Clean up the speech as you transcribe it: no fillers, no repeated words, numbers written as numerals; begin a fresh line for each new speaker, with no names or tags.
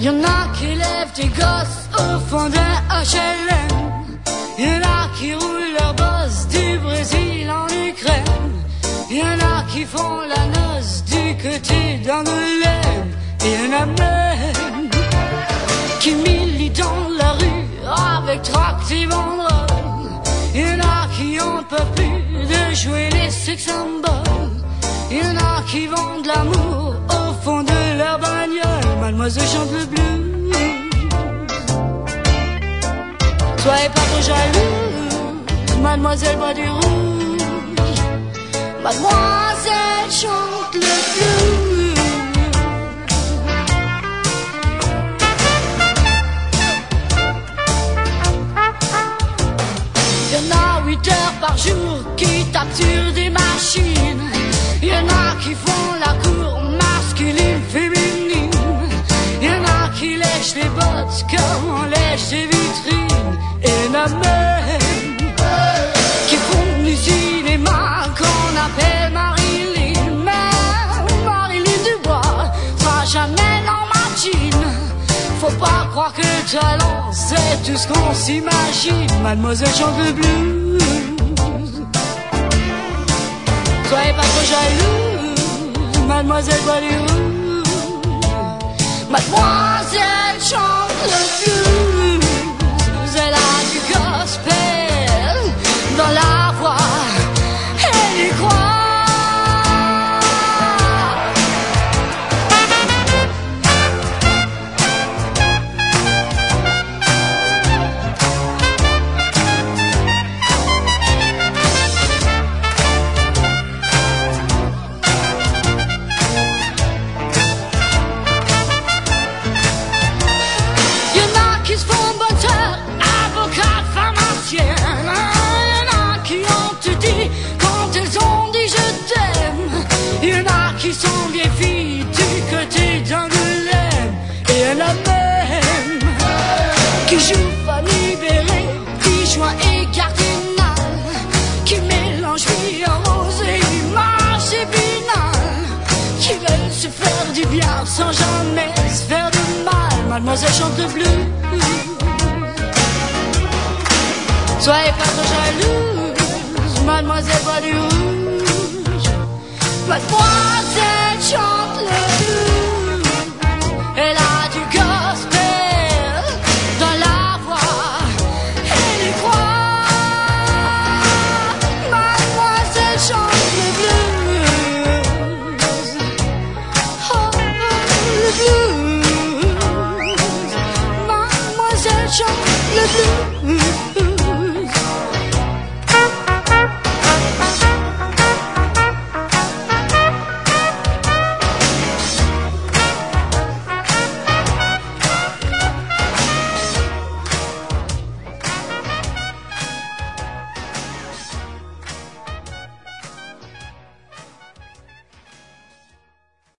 Y'en a qui lèvent des gosses au fond d'un HLM. Y'en a qui roulent leur boss du Brésil en Ukraine. Y'en a qui font la noce du côté d'Angoulême. Et y'en a même qui militent dans la rue avec tract et banderoles. Y'en a qui en peuvent plus de jouer les sex symboles. Y'en a qui vendent l'amour au fond de leur bagnole. Mademoiselle chante le blues. Soyez pas trop jaloux, mademoiselle boit du rouge. Mademoiselle chante le blues. Y'en a 8 heures par jour qui tapent sur des machines. Y'en a qui font la cour masculine, féminine. Y'en a qui lèchent les bottes comme on lèche des vitrines. Et y'en a même qui font du cinéma qu'on appelle Marilyn. Mais Marilyn Dubois sera jamais dans ma jean. Faut pas croire que le talent c'est tout ce qu'on s'imagine. Mademoiselle chante le blues. Soyez pas trop jaloux, mademoiselle boit du rouge. Mademoiselle chante le blues. Elle a du gospel dans la voix, elle y croit. Qui sont vieilles filles du côté d'Angoulême. Et y'en a même qui jouent Fanny Béré, qui joint et cardinal, qui mélangent vie en rose et l'image épinale, qui veulent se faire du bien sans jamais se faire de mal. Mademoiselle chante le blues. Soyez pas trop jalouse, mademoiselle boit du rouge. Mademoiselle